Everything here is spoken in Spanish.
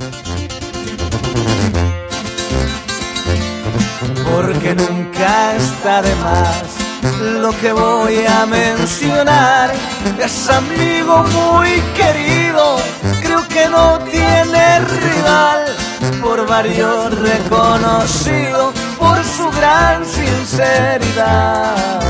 Porque nunca está de más lo que voy a mencionar. Es amigo muy querido, creo que no tiene rival, por varios reconocido por su gran sinceridad.